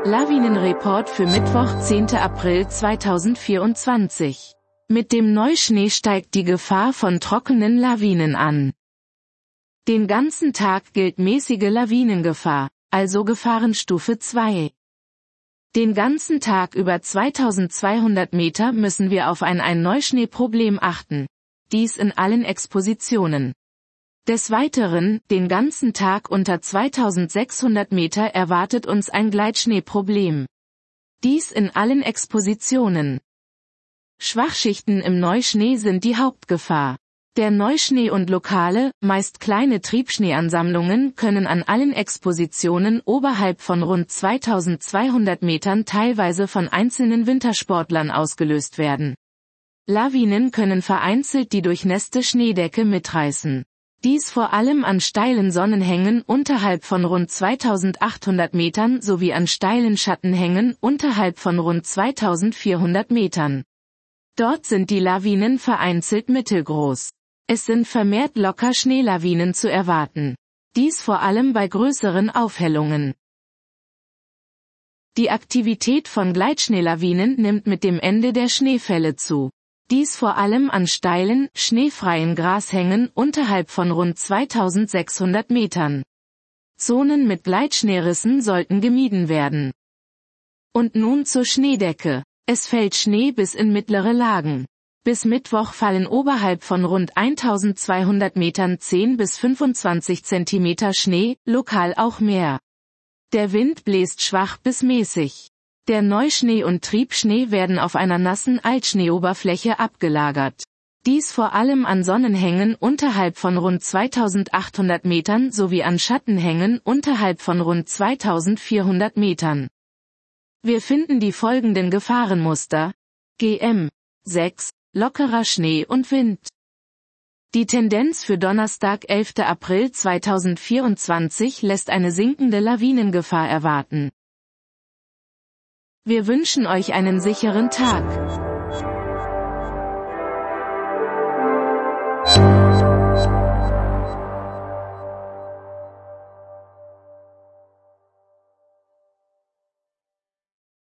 Lawinenreport für Mittwoch, 10. April 2024. Mit dem Neuschnee steigt die Gefahr von trockenen Lawinen an. Den ganzen Tag gilt mäßige Lawinengefahr, also Gefahrenstufe 2. Den ganzen Tag über 2200 Meter müssen wir auf ein Neuschneeproblem achten. Dies in allen Expositionen. Des Weiteren, den ganzen Tag unter 2600 Meter erwartet uns ein Gleitschneeproblem. Dies in allen Expositionen. Schwachschichten im Neuschnee sind die Hauptgefahr. Der Neuschnee und lokale, meist kleine Triebschneeansammlungen können an allen Expositionen oberhalb von rund 2200 Metern teilweise von einzelnen Wintersportlern ausgelöst werden. Lawinen können vereinzelt die durchnässte Schneedecke mitreißen. Dies vor allem an steilen Sonnenhängen unterhalb von rund 2800 Metern sowie an steilen Schattenhängen unterhalb von rund 2400 Metern. Dort sind die Lawinen vereinzelt mittelgroß. Es sind vermehrt locker Schneelawinen zu erwarten. Dies vor allem bei größeren Aufhellungen. Die Aktivität von Gleitschneelawinen nimmt mit dem Ende der Schneefälle zu. Dies vor allem an steilen, schneefreien Grashängen unterhalb von rund 2600 Metern. Zonen mit Gleitschneerissen sollten gemieden werden. Und nun zur Schneedecke. Es fällt Schnee bis in mittlere Lagen. Bis Mittwoch fallen oberhalb von rund 1200 Metern 10 bis 25 Zentimeter Schnee, lokal auch mehr. Der Wind bläst schwach bis mäßig. Der Neuschnee und Triebschnee werden auf einer nassen Altschneeoberfläche abgelagert. Dies vor allem an Sonnenhängen unterhalb von rund 2800 Metern sowie an Schattenhängen unterhalb von rund 2400 Metern. Wir finden die folgenden Gefahrenmuster. GM 6. Lockerer Schnee und Wind. Die Tendenz für Donnerstag, 11. April 2024 lässt eine sinkende Lawinengefahr erwarten. Wir wünschen euch einen sicheren Tag.